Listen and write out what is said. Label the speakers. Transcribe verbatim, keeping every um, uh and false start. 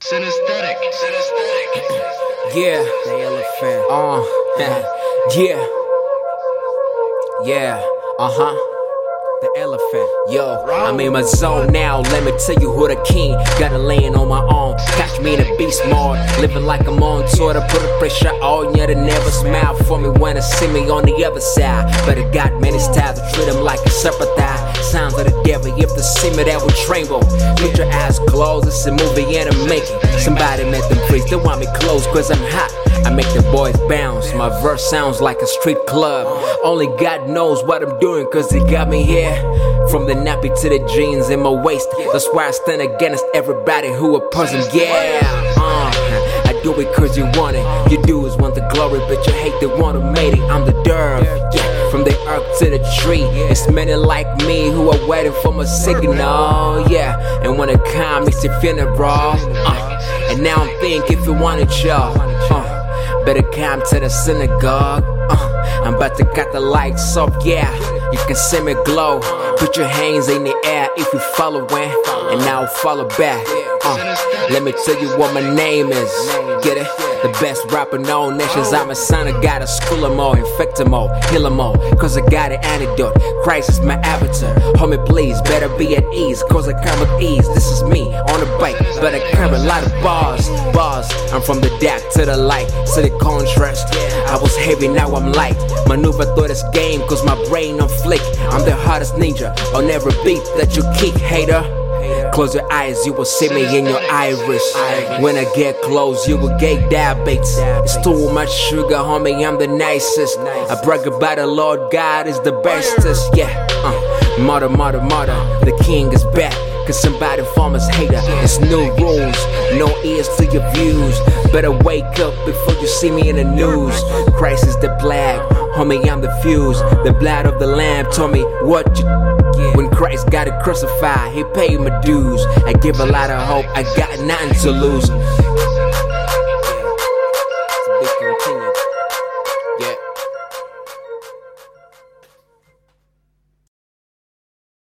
Speaker 1: Synesthetic. Synesthetic.
Speaker 2: Yeah.
Speaker 3: The elephant.
Speaker 2: Uh. Yeah. Yeah. Uh huh.
Speaker 3: The elephant.
Speaker 2: Yo, I'm in my zone now, let me tell you who the king. Gotta land on my own, catch me in a beast mode. Living like I'm on tour to put a pressure on you to never smile for me when I see me on the other side. But I got many styles to treat them like a sympathize. Sounds of the devil if they see me that would tremble. Put your eyes closed, it's a movie and I'm making. Somebody met them freaks, they want me close cause I'm hot. I make the boys bounce, my verse sounds like a street club. Only God knows what I'm doing cause he got me here. From the nappy to the jeans in my waist. That's why I stand against everybody who opposes. Yeah, uh, I do it cause you want it. You dudes want the glory but you hate the one who made it. I'm the derv, yeah. From the earth to the tree, it's many like me who are waiting for my signal. Yeah, and when it comes it's your funeral. uh, And now I'm thinking if you wanted y'all, uh, better come to the synagogue. uh, I'm about to cut the lights off, yeah. You can see me glow. Put your hands in the air if you following, and I'll follow back. Uh, let me tell you what my name is. Get it? The best rapper known nations. I'm a son of God, I school them all, infect them all, heal them all. Cause I got an antidote. Christ is my avatar. Homie, please, better be at ease. Cause I come with ease. This is me on a bike, but I carry a lot of bars. Bars, I'm from the dark to the light. So the contrast. I was heavy, now I'm light. Maneuver through this game, cause my brain on flick. I'm the hardest ninja on every beat that you kick, hater. Close your eyes, you will see me in your iris. When I get close, you will get diabetes. It's too much sugar, homie, I'm the nicest. I brag about the Lord, God is the bestest. Yeah, uh, mother, mother, mother, the king is back. Cause somebody form us hater. It's new rules, no ears to your views. Better wake up before you see me in the news. Christ is the flag, homie, I'm the fuse. The blood of the lamb told me what you. When Christ got it crucified, he paid my dues. I give a lot of hope, I got nothing to lose.
Speaker 3: It's a big continued.